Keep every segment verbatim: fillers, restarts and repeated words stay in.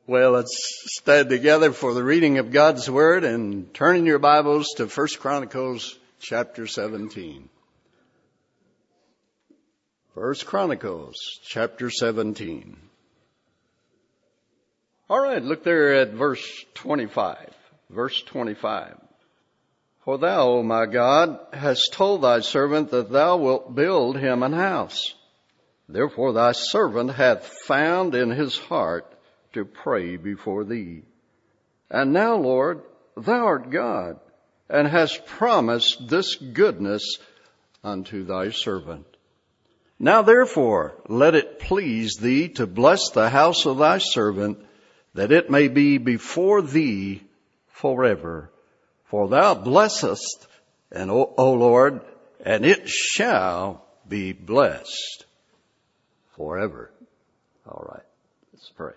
Well, let's stand together for the reading of God's Word and turn in your Bibles to First Chronicles chapter seventeen. First Chronicles chapter seventeen. All right, look there at verse twenty-five. Verse twenty-five. For thou, O my God, hast told thy servant that thou wilt build him an house. Therefore thy servant hath found in his heart to pray before thee. And now, Lord, thou art God, and hast promised this goodness unto thy servant. Now therefore, let it please thee to bless the house of thy servant, that it may be before thee forever. For thou blessest, and O, o Lord, and it shall be blessed forever. All right, let's pray.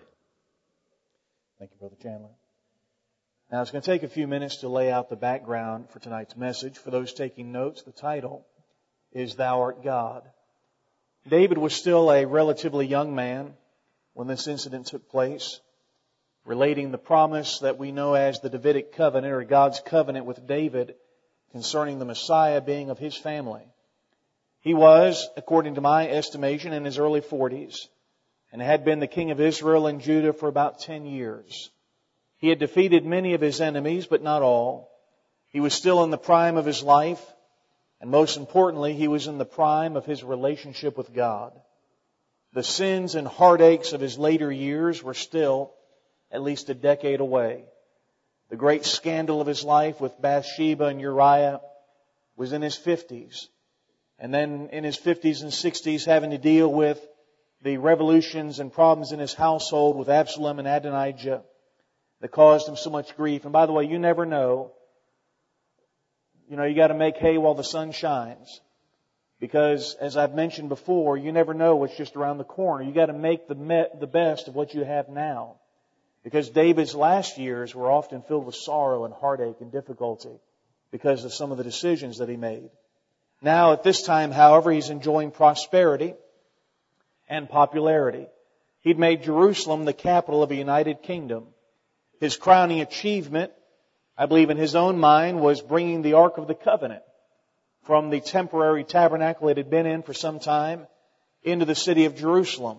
Thank you, Brother Chandler. Now, it's going to take a few minutes to lay out the background for tonight's message. For those taking notes, the title is Thou Art God. David was still a relatively young man when this incident took place, relating the promise that we know as the Davidic covenant, or God's covenant with David concerning the Messiah being of his family. He was, according to my estimation, in his early forties, and had been the king of Israel and Judah for about ten years. He had defeated many of his enemies, but not all. He was still in the prime of his life, and most importantly, he was in the prime of his relationship with God. The sins and heartaches of his later years were still at least a decade away. The great scandal of his life with Bathsheba and Uriah was in his fifties. And then in his fifties and sixties, having to deal with the revolutions and problems in his household with Absalom and Adonijah that caused him so much grief. And by the way, you never know. You know, you got to make hay while the sun shines. Because, as I've mentioned before, you never know what's just around the corner. You got to make the me- the best of what you have now. Because David's last years were often filled with sorrow and heartache and difficulty because of some of the decisions that he made. Now, at this time, however, he's enjoying prosperity and popularity. He'd made Jerusalem the capital of a united kingdom. His crowning achievement, I believe in his own mind, was bringing the Ark of the Covenant from the temporary tabernacle it had been in for some time into the city of Jerusalem.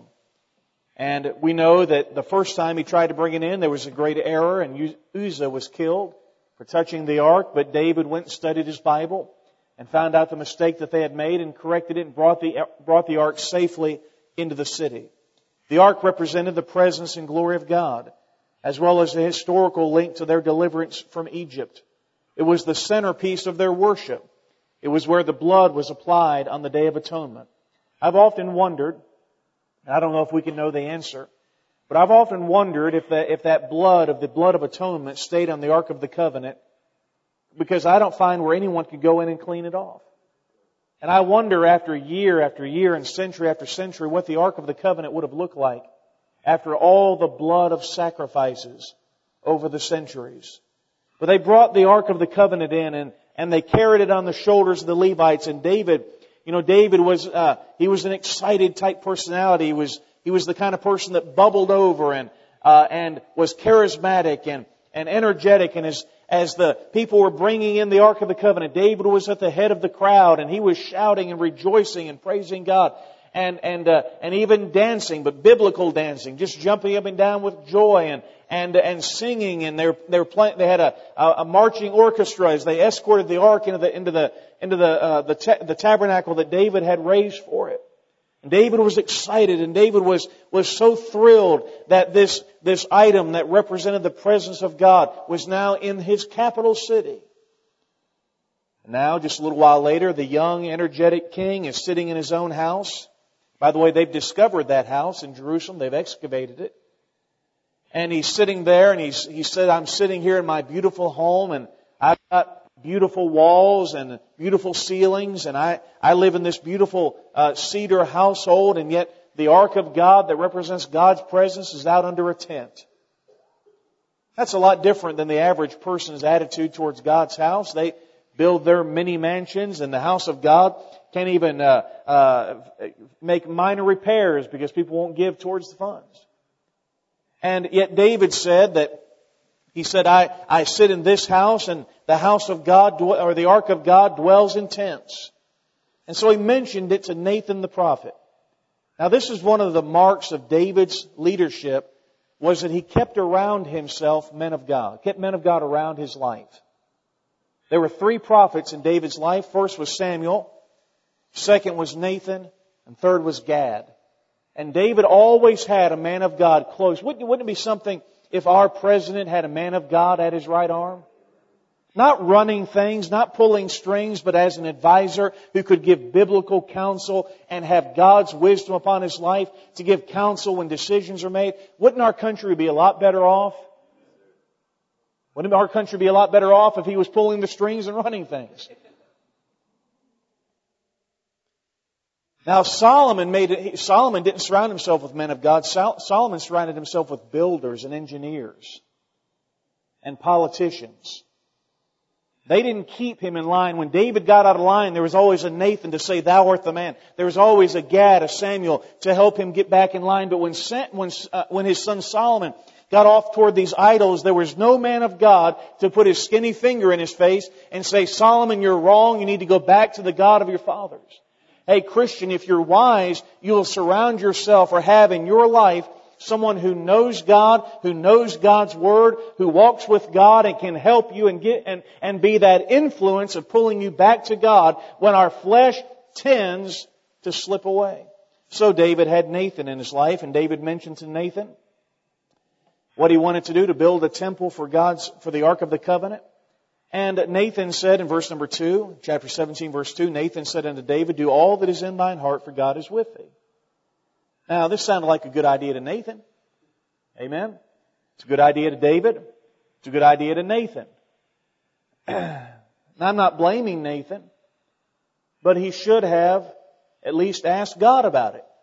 And we know that the first time he tried to bring it in, there was a great error, and Uzzah was killed for touching the Ark. But David went and studied his Bible and found out the mistake that they had made and corrected it and brought the, brought the Ark safely into the city. The Ark represented the presence and glory of God, as well as the historical link to their deliverance from Egypt. It was the centerpiece of their worship. It was where the blood was applied on the Day of Atonement. I've often wondered, I don't know if we can know the answer, but I've often wondered if that, if that blood of the blood of atonement stayed on the Ark of the Covenant, because I don't find where anyone could go in and clean it off. And I wonder after year after year and century after century what the Ark of the Covenant would have looked like after all the blood of sacrifices over the centuries. But they brought the Ark of the Covenant in and, and they carried it on the shoulders of the Levites. And David, you know, David was, uh, he was an excited type personality. He was, he was the kind of person that bubbled over and, uh, and was charismatic and, and energetic. And as, as the people were bringing in the Ark of the Covenant, David was at the head of the crowd and he was shouting and rejoicing and praising God. And, and, uh, and even dancing, but biblical dancing, just jumping up and down with joy and, and, and singing. And they're, they're playing, they had a, a marching orchestra as they escorted the ark into the, into the, into the, uh, the, ta- the tabernacle that David had raised for it. And David was excited and David was, was so thrilled that this, this item that represented the presence of God was now in his capital city. And now, just a little while later, the young, energetic king is sitting in his own house. By the way, they've discovered that house in Jerusalem. They've excavated it. And he's sitting there and he's, he said, I'm sitting here in my beautiful home and I've got beautiful walls and beautiful ceilings and I, I live in this beautiful uh, cedar household, and yet the Ark of God that represents God's presence is out under a tent. That's a lot different than the average person's attitude towards God's house. They build their mini mansions, and the house of God can't even uh, uh, make minor repairs because people won't give towards the funds. And yet David said that, he said, I, I sit in this house and the house of God, or the ark of God dwells in tents. And so he mentioned it to Nathan the prophet. Now this is one of the marks of David's leadership, was that he kept around himself men of God, kept men of God around his life. There were three prophets in David's life. First was Samuel, second was Nathan, and third was Gad. And David always had a man of God close. Wouldn't, wouldn't it be something if our president had a man of God at his right arm? Not running things, not pulling strings, but as an advisor who could give biblical counsel and have God's wisdom upon his life to give counsel when decisions are made. Wouldn't our country be a lot better off? Wouldn't our country be a lot better off if he was pulling the strings and running things? Now Solomon made it, Solomon didn't surround himself with men of God. Solomon surrounded himself with builders and engineers and politicians. They didn't keep him in line. When David got out of line, there was always a Nathan to say, "Thou art the man." There was always a Gad, a Samuel to help him get back in line. But when when uh, when his son Solomon got off toward these idols, there was no man of God to put his skinny finger in his face and say, "Solomon, you're wrong. You need to go back to the God of your fathers." Hey, Christian, if you're wise, you'll surround yourself or have in your life someone who knows God, who knows God's Word, who walks with God and can help you and get and, and be that influence of pulling you back to God when our flesh tends to slip away. So David had Nathan in his life, and David mentioned to Nathan what he wanted to do to build a temple for God's for the Ark of the Covenant. And Nathan said in verse number two, chapter seventeen, verse two, Nathan said unto David, "Do all that is in thine heart, for God is with thee." Now, this sounded like a good idea to Nathan. Amen? It's a good idea to David. It's a good idea to Nathan. Now, I'm not blaming Nathan, but he should have at least asked God about it.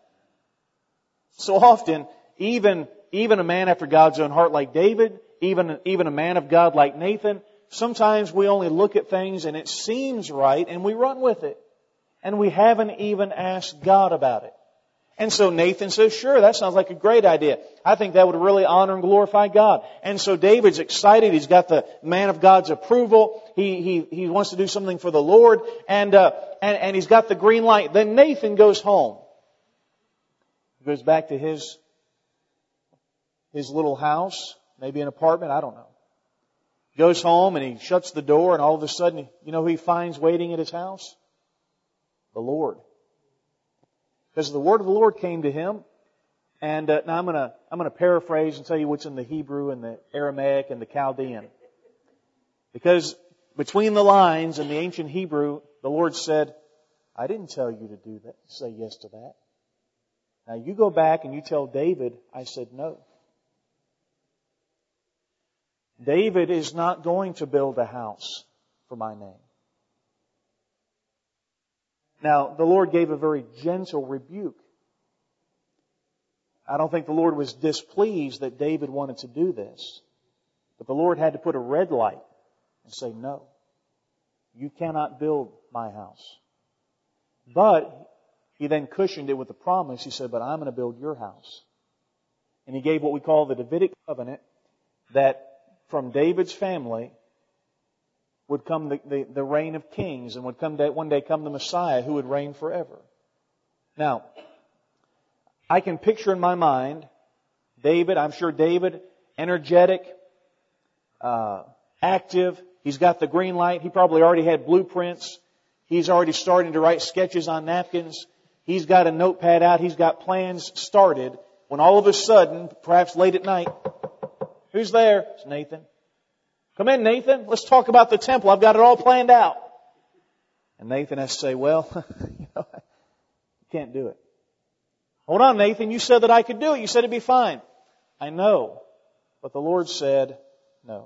So often, even, even a man after God's own heart like David, even, even a man of God like Nathan, sometimes we only look at things and it seems right and we run with it. And we haven't even asked God about it. And so Nathan says, "Sure, that sounds like a great idea. I think that would really honor and glorify God." And so David's excited. He's got the man of God's approval. He he he wants to do something for the Lord, and uh, and and he's got the green light. Then Nathan goes home. He goes back to his his little house, maybe an apartment. I don't know. He goes home and he shuts the door, and all of a sudden, you know who he finds waiting at his house? The Lord. Because the word of the Lord came to him, and uh, now I'm going to I'm going to paraphrase and tell you what's in the Hebrew and the Aramaic and the Chaldean. Because between the lines in the ancient Hebrew, the Lord said, "I didn't tell you to do that, say yes to that. Now you go back and you tell David, I said no." David is not going to build a house for my name. Now, the Lord gave a very gentle rebuke. I don't think the Lord was displeased that David wanted to do this. But the Lord had to put a red light and say, "No, you cannot build my house." But He then cushioned it with a promise. He said, "But I'm going to build your house." And He gave what we call the Davidic covenant, that from David's family would come the, the, the reign of kings, and would come day, one day come the Messiah who would reign forever. Now, I can picture in my mind David, I'm sure David, energetic, uh, active. He's got the green light. He probably already had blueprints. He's already starting to write sketches on napkins. He's got a notepad out. He's got plans started. When all of a sudden, perhaps late at night, who's there? It's Nathan. "Come in, Nathan. Let's talk about the temple. I've got it all planned out." And Nathan has to say, "Well, you know, I can't do it." "Hold on, Nathan. You said that I could do it. You said it'd be fine." "I know. But the Lord said no."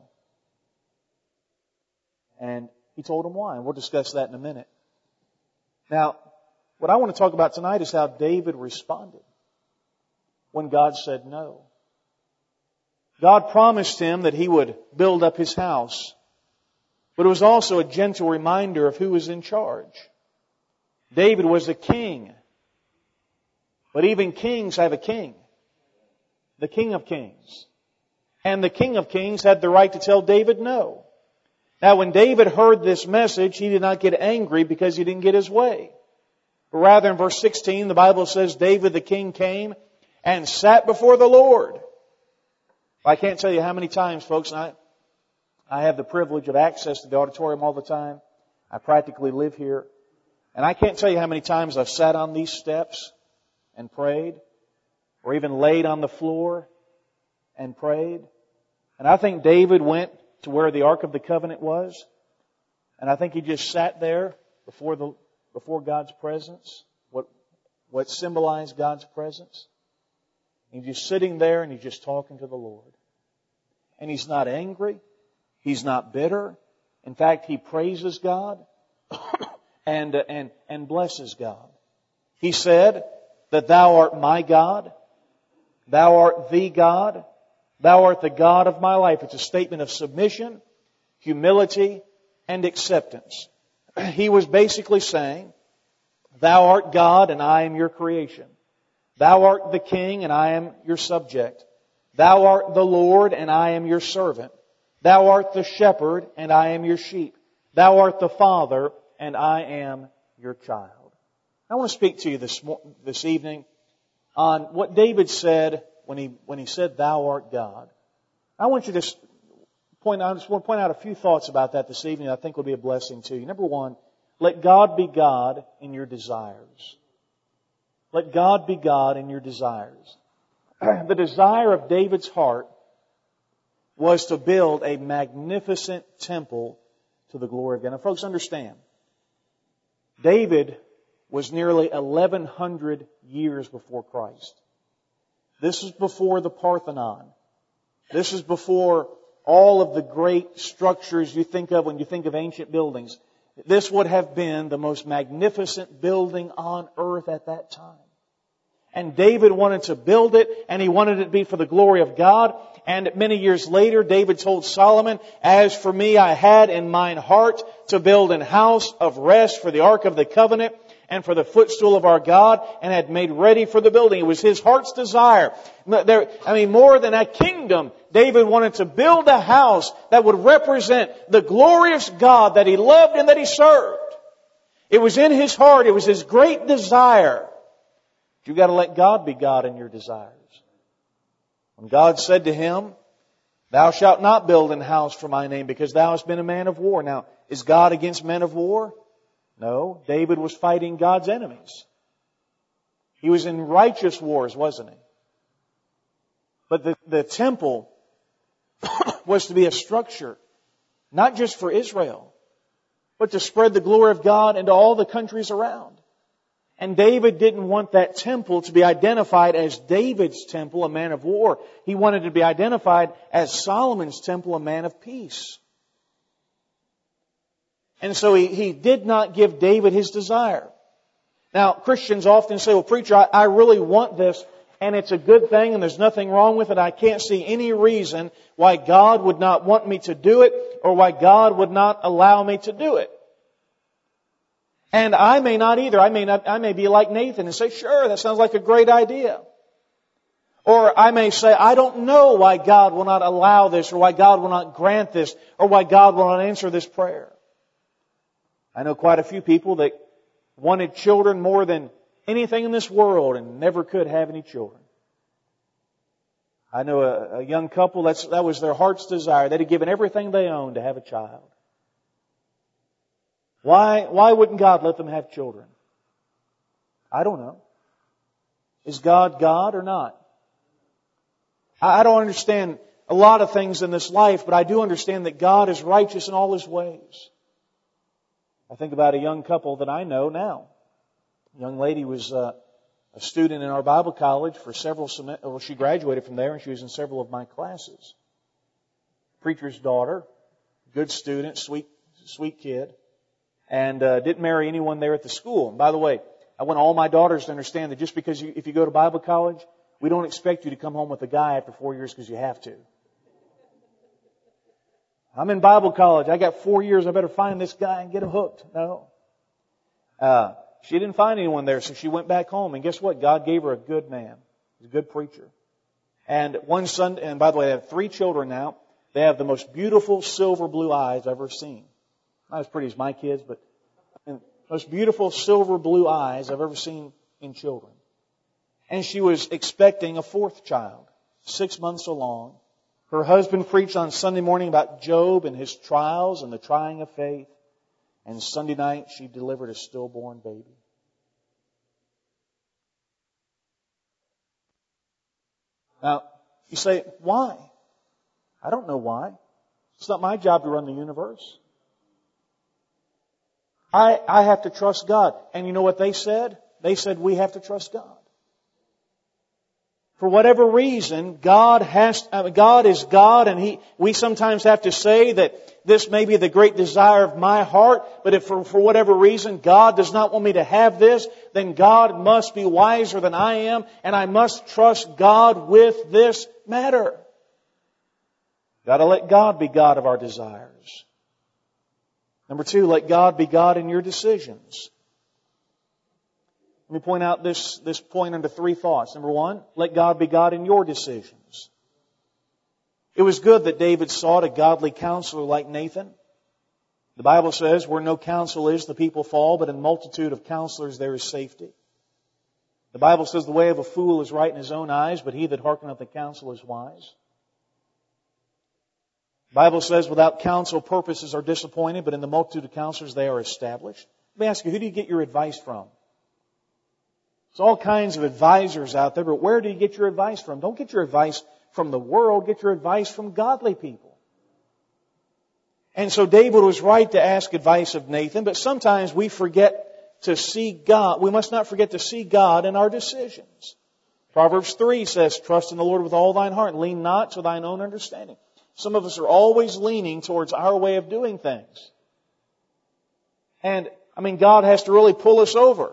And He told him why. And we'll discuss that in a minute. Now, what I want to talk about tonight is how David responded when God said no. God promised him that He would build up his house. But it was also a gentle reminder of who was in charge. David was a king. But even kings have a king. the King of Kings. And the King of Kings had the right to tell David no. Now when David heard this message, he did not get angry because he didn't get his way. But rather in verse sixteen, the Bible says David the king came and sat before the Lord. I can't tell you how many times, folks, I, I have the privilege of access to the auditorium all the time. I practically live here. And I can't tell you how many times I've sat on these steps and prayed, or even laid on the floor and prayed. And I think David went to where the Ark of the Covenant was, and I think he just sat there before the before God's presence, what what symbolized God's presence. He's just sitting there and he's just talking to the Lord. And he's not angry. He's not bitter. In fact, he praises God and, and, and blesses God. He said that Thou art my God. Thou art the God. Thou art the God of my life. It's a statement of submission, humility, and acceptance. He was basically saying, Thou art God and I am your creation. Thou art the king and I am your subject. Thou art the Lord and I am your servant. Thou art the shepherd and I am your sheep. Thou art the father and I am your child. I want to speak to you this this evening on what David said when he when he said, Thou art God. I want you to point out, I just want to point out a few thoughts about that this evening I think will be a blessing to you. Number one, let God be God in your desires. Let God be God in your desires. The desire of David's heart was to build a magnificent temple to the glory of God. Now, folks, understand, David was nearly eleven hundred years before Christ. This is before the Parthenon. This is before all of the great structures you think of when you think of ancient buildings. This would have been the most magnificent building on earth at that time. And David wanted to build it, and he wanted it to be for the glory of God. And many years later, David told Solomon, As for me, I had in mine heart to build an house of rest for the Ark of the Covenant and for the footstool of our God, and had made ready for the building. It was his heart's desire. There, I mean, more than a kingdom, David wanted to build a house that would represent the glorious God that he loved and that he served. It was in his heart. It was his great desire. You've got to let God be God in your desires. When God said to him, Thou shalt not build an house for my name, because thou hast been a man of war. Now, is God against men of war? No. David was fighting God's enemies. He was in righteous wars, wasn't he? But the, the temple was to be a structure, not just for Israel, but to spread the glory of God into all the countries around. And David didn't want that temple to be identified as David's temple, a man of war. He wanted it to be identified as Solomon's temple, a man of peace. And so he, he did not give David his desire. Now, Christians often say, well, preacher, I, I really want this, and it's a good thing, and there's nothing wrong with it. I can't see any reason why God would not want me to do it, or why God would not allow me to do it. And I may not either. I may not, I may be like Nathan and say, sure, that sounds like a great idea. Or I may say, I don't know why God will not allow this, or why God will not grant this, or why God will not answer this prayer. I know quite a few people that wanted children more than anything in this world and never could have any children. I know a, a young couple, that's, that was their heart's desire. They'd have given everything they owned to have a child. Why, why wouldn't God let them have children? I don't know. Is God God or not? I, I don't understand a lot of things in this life, but I do understand that God is righteous in all His ways. I think about a young couple that I know now. A young lady was uh, a student in our Bible college for several semesters. Well, she graduated from there, and she was in several of my classes. Preacher's daughter, good student, sweet, sweet kid, and uh, didn't marry anyone there at the school. And by the way, I want all my daughters to understand that just because you, if you go to Bible college, we don't expect you to come home with a guy after four years because you have to. I'm in Bible college. I got four years. I better find this guy and get him hooked. No. Uh, she didn't find anyone there, so she went back home. And guess what? God gave her a good man. He's a good preacher. And one Sunday, and by the way, they have three children now. They have the most beautiful silver blue eyes I've ever seen. Not as pretty as my kids, but most beautiful silver blue eyes I've ever seen in children. And she was expecting a fourth child, six months along. Her husband preached on Sunday morning about Job and his trials and the trying of faith. And Sunday night, she delivered a stillborn baby. Now, you say, why? I don't know why. It's not my job to run the universe. I, I have to trust God. And you know what they said? They said we have to trust God. For whatever reason, God has, I mean, God is God, and He, we sometimes have to say that this may be the great desire of my heart, but if for, for whatever reason God does not want me to have this, then God must be wiser than I am, and I must trust God with this matter. Got to let God be God of our desires. Number two, let God be God in your decisions. Let me point out this, this point under three thoughts. Number one, let God be God in your decisions. It was good that David sought a godly counselor like Nathan. The Bible says, where no counsel is, the people fall, but in multitude of counselors there is safety. The Bible says, the way of a fool is right in his own eyes, but he that hearkeneth to counsel is wise. The Bible says, without counsel, purposes are disappointed, but in the multitude of counselors they are established. Let me ask you, who do you get your advice from? There's all kinds of advisors out there, but where do you get your advice from? Don't get your advice from the world. Get your advice from godly people. And so David was right to ask advice of Nathan, but sometimes we forget to see God. We must not forget to see God in our decisions. Proverbs three says, trust in the Lord with all thine heart, and lean not to thine own understanding. Some of us are always leaning towards our way of doing things. And, I mean, God has to really pull us over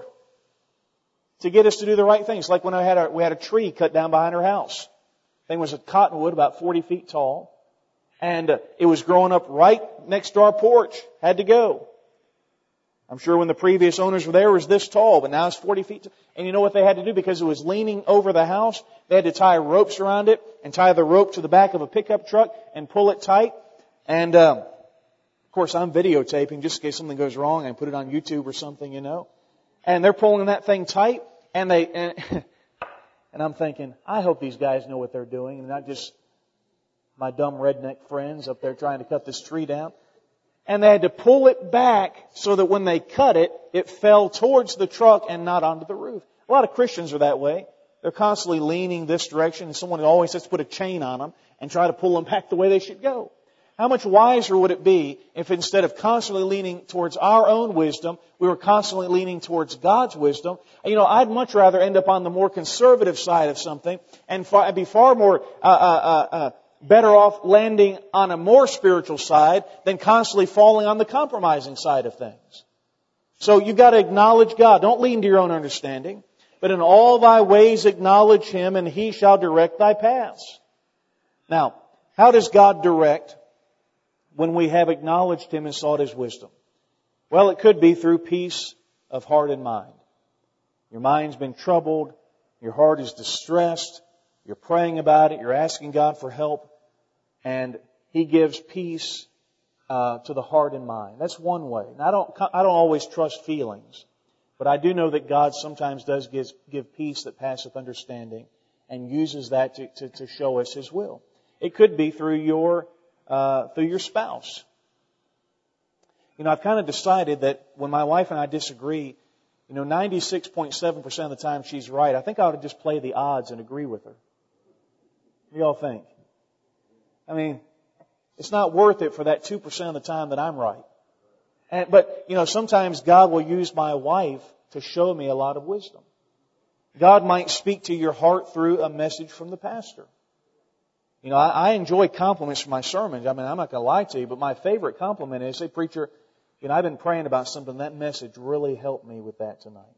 to get us to do the right things. Like when I had a, we had a tree cut down behind our house. The thing was a cottonwood about forty feet tall. And uh, it was growing up right next to our porch. Had to go. I'm sure when the previous owners were there, it was this tall, but now it's forty feet tall. And you know what they had to do? Because it was leaning over the house, they had to tie ropes around it and tie the rope to the back of a pickup truck and pull it tight. And, um, of course, I'm videotaping just in case something goes wrong. I can put it on YouTube or something, you know. And they're pulling that thing tight. And they, and, and I'm thinking, I hope these guys know what they're doing and not just my dumb redneck friends up there trying to cut this tree down. And they had to pull it back so that when they cut it, it fell towards the truck and not onto the roof. A lot of Christians are that way. They're constantly leaning this direction, and someone always has to put a chain on them and try to pull them back the way they should go. How much wiser would it be if instead of constantly leaning towards our own wisdom, we were constantly leaning towards God's wisdom? You know, I'd much rather end up on the more conservative side of something and far, be far more uh, uh, uh, better off landing on a more spiritual side than constantly falling on the compromising side of things. So you've got to acknowledge God. Don't lean to your own understanding, but in all thy ways acknowledge Him, and He shall direct thy paths. Now, how does God direct when we have acknowledged Him and sought His wisdom? Well, it could be through peace of heart and mind. Your mind's been troubled. Your heart is distressed. You're praying about it. You're asking God for help. And He gives peace uh, to the heart and mind. That's one way. Now, I don't, I don't always trust feelings. But I do know that God sometimes does give, give peace that passeth understanding and uses that to, to, to show us His will. It could be through your Uh, through your spouse. You know, I've kind of decided that when my wife and I disagree, you know, ninety-six point seven percent of the time she's right. I think I ought to just play the odds and agree with her. What do y'all think? I mean, it's not worth it for that two percent of the time that I'm right. And, but, you know, sometimes God will use my wife to show me a lot of wisdom. God might speak to your heart through a message from the pastor. You know, I, I enjoy compliments for my sermons. I mean, I'm not going to lie to you, but my favorite compliment is, say, preacher, you know, I've been praying about something. That message really helped me with that tonight.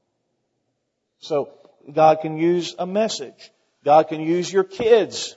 So, God can use a message. God can use your kids.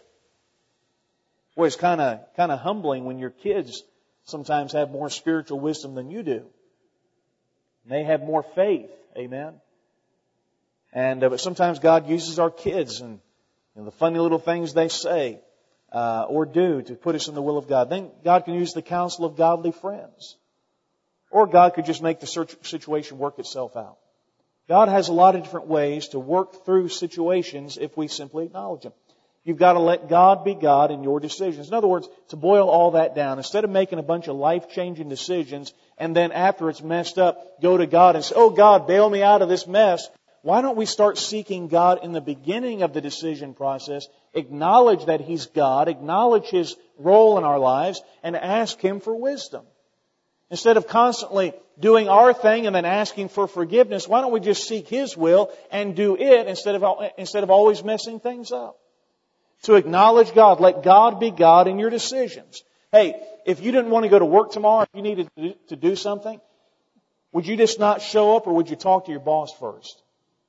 Boy, it's kind of kind of humbling when your kids sometimes have more spiritual wisdom than you do. And they have more faith. Amen. And uh, but sometimes God uses our kids, and You know, the funny little things they say uh, or do to put us in the will of God. Then God can use the counsel of godly friends. Or God could just make the situation work itself out. God has a lot of different ways to work through situations if we simply acknowledge Him. You've got to let God be God in your decisions. In other words, to boil all that down, instead of making a bunch of life-changing decisions and then after it's messed up, go to God and say, oh God, bail me out of this mess. Why don't we start seeking God in the beginning of the decision process, acknowledge that He's God, acknowledge His role in our lives, and ask Him for wisdom. Instead of constantly doing our thing and then asking for forgiveness, why don't we just seek His will and do it instead of, instead of always messing things up? To acknowledge God. Let God be God in your decisions. Hey, if you didn't want to go to work tomorrow, if you needed to do something, would you just not show up or would you talk to your boss first?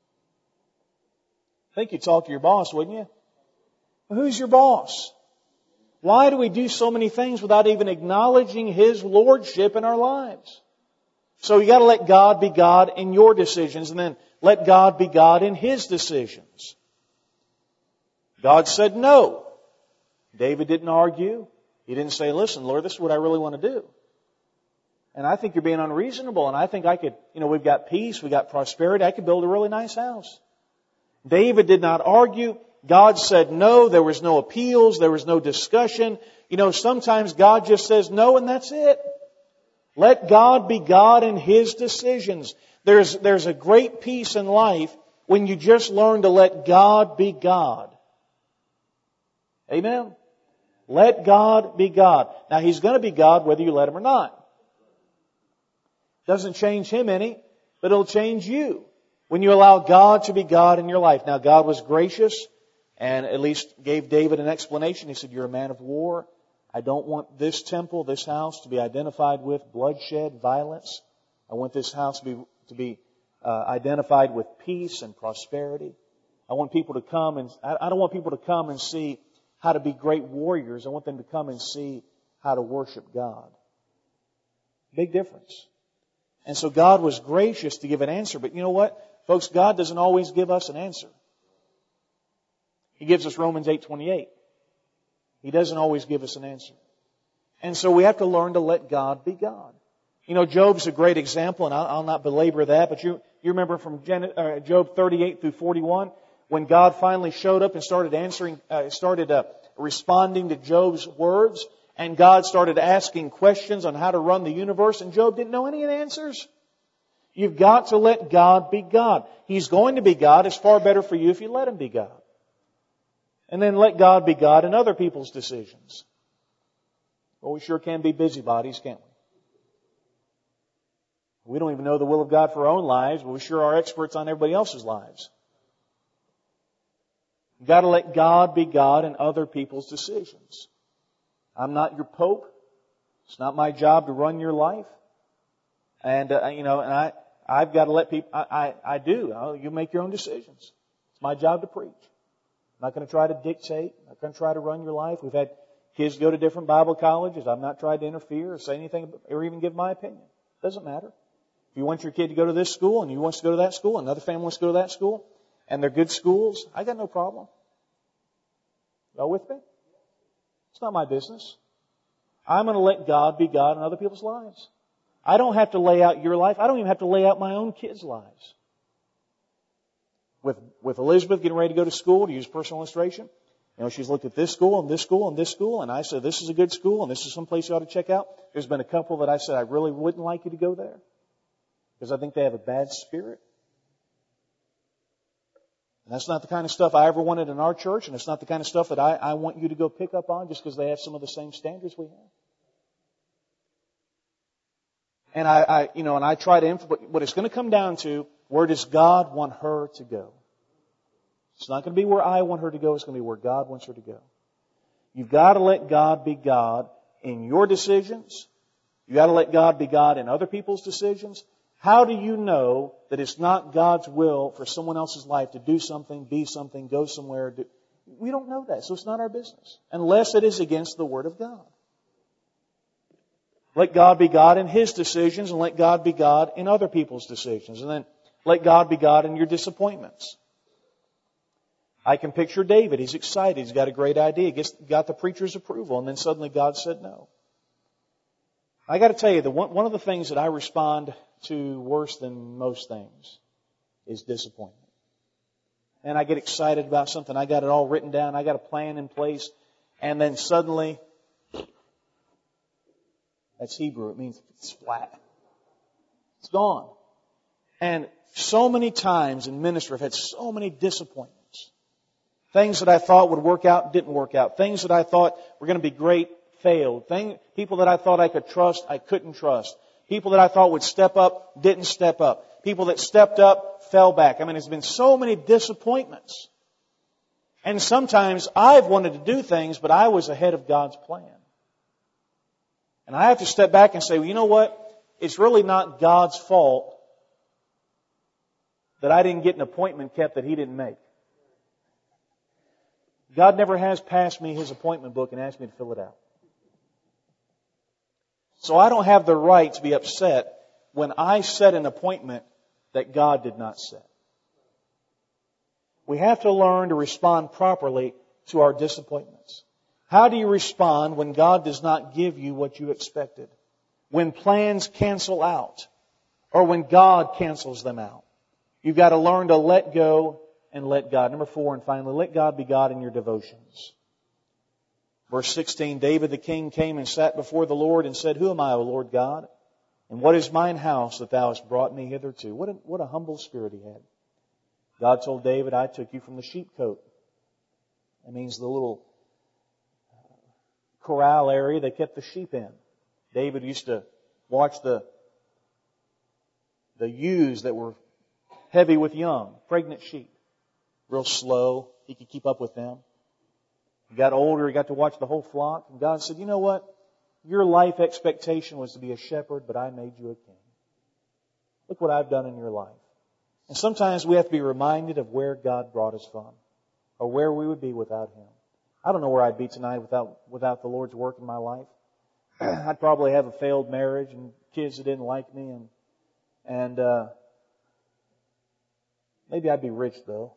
I think you'd talk to your boss, wouldn't you? Well, who's your boss? Why do we do so many things without even acknowledging His lordship in our lives? So you got to let God be God in your decisions, and then let God be God in His decisions. God said no. David didn't argue. He didn't say, listen, Lord, this is what I really want to do. And I think you're being unreasonable, and I think I could, you know, we've got peace, we've got prosperity, I could build a really nice house. David did not argue. God said no. There was no appeals. There was no discussion. You know, sometimes God just says no and that's it. Let God be God in His decisions. There's, there's a great peace in life when you just learn to let God be God. Amen? Let God be God. Now, He's going to be God whether you let Him or not. Doesn't change Him any, but it'll change you when you allow God to be God in your life. Now, God was gracious and at least gave David an explanation. He said, you're a man of war. I don't want this temple, this house to be identified with bloodshed, violence. I want this house to be, to be uh, identified with peace and prosperity. I want people to come and, I don't want people to come and see how to be great warriors. I want them to come and see how to worship God. Big difference. And so God was gracious to give an answer. But you know what? Folks, God doesn't always give us an answer. He gives us Romans eight twenty-eight. He doesn't always give us an answer. And so we have to learn to let God be God. You know, Job's a great example, and I'll, I'll not belabor that, but you, you remember from Gen, uh, Job thirty-eight through forty-one, when God finally showed up and started answering, uh, started uh, responding to Job's words, and God started asking questions on how to run the universe, and Job didn't know any of the answers. You've got to let God be God. He's going to be God. It's far better for you if you let Him be God. And then let God be God in other people's decisions. Well, we sure can be busybodies, can't we? We don't even know the will of God for our own lives, but we sure are experts on everybody else's lives. You've got to let God be God in other people's decisions. I'm not your pope. It's not my job to run your life. And, uh, you know, and I, I've got to let people, I, I, I do. Oh, you make your own decisions. It's my job to preach. I'm not going to try to dictate. I'm not going to try to run your life. We've had kids go to different Bible colleges. I've not tried to interfere or say anything or even give my opinion. It doesn't matter. If you want your kid to go to this school and you want to go to that school, another family wants to go to that school, and they're good schools, I got no problem. Y'all with me? It's not my business. I'm going to let God be God in other people's lives. I don't have to lay out your life. I don't even have to lay out my own kids' lives. With, with Elizabeth getting ready to go to school, to use personal illustration, you know, she's looked at this school and this school and this school, and I said, this is a good school and this is some place you ought to check out. There's been a couple that I said, I really wouldn't like you to go there because I think they have a bad spirit. And that's not the kind of stuff I ever wanted in our church, and it's not the kind of stuff that I, I want you to go pick up on just because they have some of the same standards we have. And I, I you know, and I try to influence, but it's going to come down to, where does God want her to go? It's not going to be where I want her to go. It's going to be where God wants her to go. You've got to let God be God in your decisions. You've got to let God be God in other people's decisions. How do you know that it's not God's will for someone else's life to do something, be something, go somewhere? Do... We don't know that, so it's not our business. Unless it is against the Word of God. Let God be God in His decisions, and let God be God in other people's decisions. And then let God be God in your disappointments. I can picture David. He's excited. He's got a great idea. Gets, got the preacher's approval. And then suddenly God said no. I got to tell you, the one, one of the things that I respond to worse than most things is disappointment. And I get excited about something. I got it all written down. I got a plan in place. And then suddenly, that's Hebrew. It means it's flat. It's gone. And so many times in ministry, I've had so many disappointments. Things that I thought would work out didn't work out. Things that I thought were going to be great failed. Thing, people that I thought I could trust, I couldn't trust. People that I thought would step up, didn't step up. People that stepped up, fell back. I mean, there's been so many disappointments. And sometimes I've wanted to do things, but I was ahead of God's plan. And I have to step back and say, well, you know what? It's really not God's fault that I didn't get an appointment kept that He didn't make. God never has passed me His appointment book and asked me to fill it out. So I don't have the right to be upset when I set an appointment that God did not set. We have to learn to respond properly to our disappointments. How do you respond when God does not give you what you expected? When plans cancel out, or when God cancels them out? You've got to learn to let go and let God. Number four, and finally, let God be God in your devotions. Verse sixteen, David the king came and sat before the Lord and said, Who am I, O Lord God? And what is mine house that Thou hast brought me hitherto? What a, what a humble spirit he had. God told David, I took you from the sheepcote. That means the little corral area they kept the sheep in. David used to watch the, the ewes that were heavy with young, pregnant sheep. Real slow. He could keep up with them. He got older. He got to watch the whole flock. And God said, you know what? Your life expectation was to be a shepherd, but I made you a king. Look what I've done in your life. And sometimes we have to be reminded of where God brought us from, or where we would be without Him. I don't know where I'd be tonight without without the Lord's work in my life. I'd probably have a failed marriage and kids that didn't like me, and and uh, maybe I'd be rich though.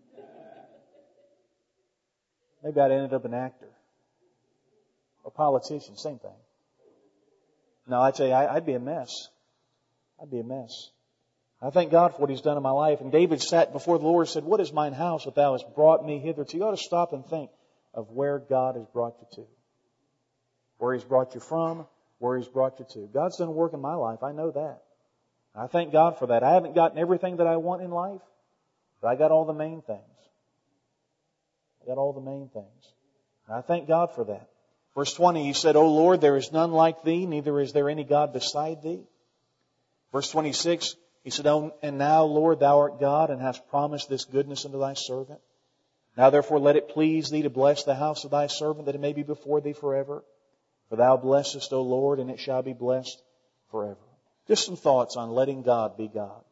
Maybe I'd ended up an actor. Or politician, same thing. No, I tell you, I, I'd be a mess. I'd be a mess. I thank God for what He's done in my life. And David sat before the Lord and said, What is mine house that Thou hast brought me hitherto? You ought to stop and think of where God has brought you to. Where He's brought you from, where He's brought you to. God's done work in my life. I know that. I thank God for that. I haven't gotten everything that I want in life, but I got all the main things. I got all the main things. And I thank God for that. Verse twenty, He said, O Lord, there is none like Thee, neither is there any God beside Thee. Verse twenty-six, He said, oh, and now, Lord, Thou art God, and hast promised this goodness unto Thy servant. Now therefore let it please Thee to bless the house of Thy servant, that it may be before Thee forever. For Thou blessest, O Lord, and it shall be blessed forever. Just some thoughts on letting God be God.